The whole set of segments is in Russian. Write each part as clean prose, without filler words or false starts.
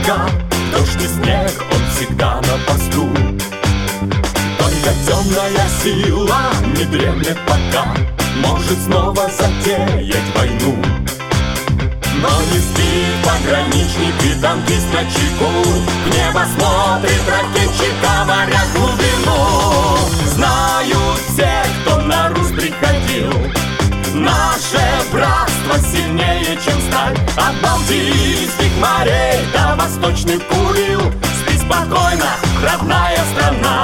врага. Дождь и снег, он всегда на посту. Только темная сила не дремлет пока, может снова затеять войну. Но не спит пограничник и танкист на чеку. В небо смотрит ракетчика, моря глубину. Знают все, кто на Русь приходил, наше братство сильнее, чем сталь. От Балтийских морей до восточных Курил. Спи спокойно, родная страна.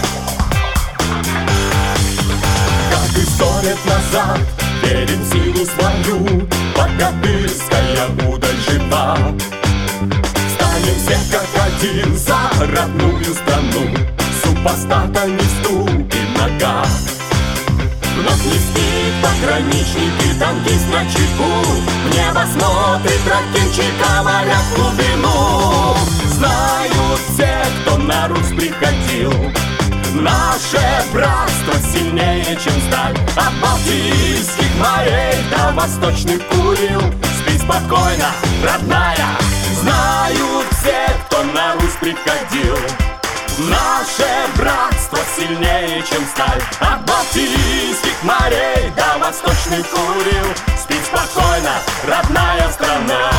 Как и 100 лет назад верим в силу свою, богатырская удаль жива. Станем все как один за родную страну, супостата не ступит нога. Вновь не спит пограничник и танкист на чеку. В небо смотрит ракетчика, моря глубину. Знают все, кто на Русь приходил, наше братство сильнее, чем сталь. От Балтийских морей до восточных Курил. Спи спокойно, родная. Знают все, кто на Русь приходил, наше братство сильнее, чем сталь. От Балтийских морей до восточных Курил. Спи спокойно, родная страна.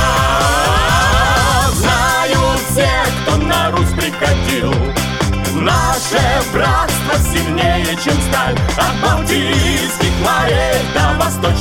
Знают все, кто на Русь приходил, наше братство сильнее, чем сталь. От Балтийских морей до восточных